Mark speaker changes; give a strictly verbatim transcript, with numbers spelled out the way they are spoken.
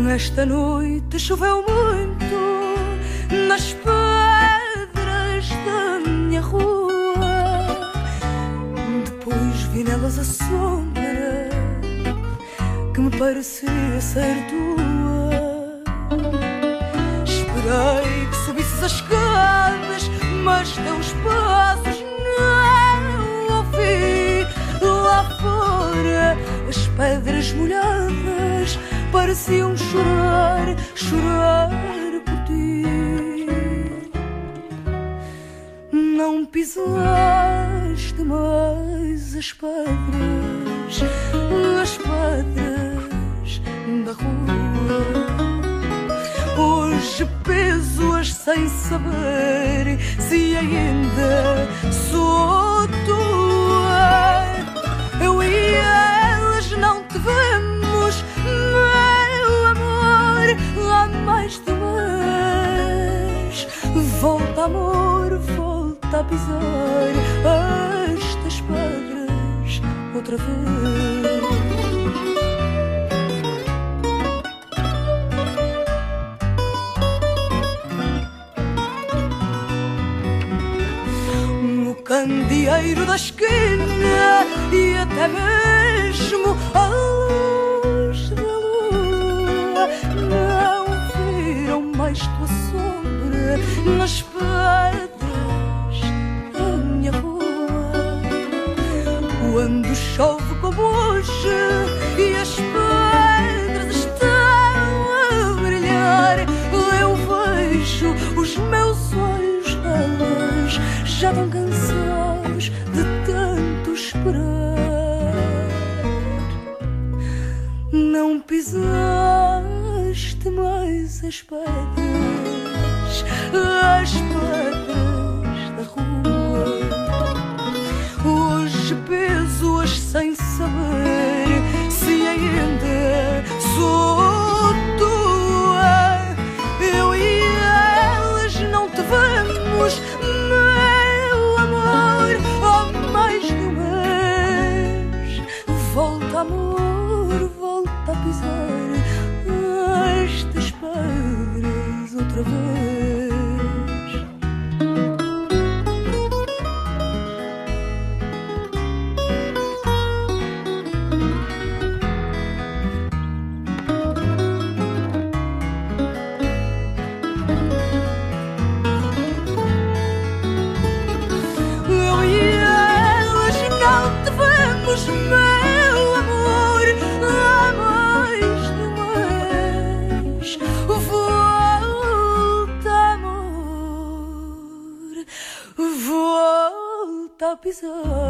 Speaker 1: Esta noite choveu muito nas pedras da minha rua. Depois vi nelas a sombra que me parecia ser tua. Esperei que subisses as escadas, mas teus passos não ouvi. Lá fora as pedras molhadas pareciam chorar, chorar por ti. Não pisaste mais as pedras, as pedras da rua. Hoje peso-as sem saber se ainda sou tua. Eu e elas não te vemos, meu amor, há mais de um mês. Volta, amor, volta a pisar estas pedras outra vez. No candeeiro da esquina e até mesmo a luz da lua não viram mais tua sombra nas pedras da minha rua. Quando chove como hoje e as pedras estão a brilhar, eu vejo os meus olhos nelas já tão cansados de tanto esperar. Não pisaste mais as pedras, as pedras da rua. Hoje peso-as sem saber se ainda sou tua. Eu e elas não te vemos, meu amor, há mais de um mês. Volta, amor, volta a pisar estas pedras outra vez. Eu e elas não te vemos, meu amor, há mais de um mês. Volta, amor, volta a pisar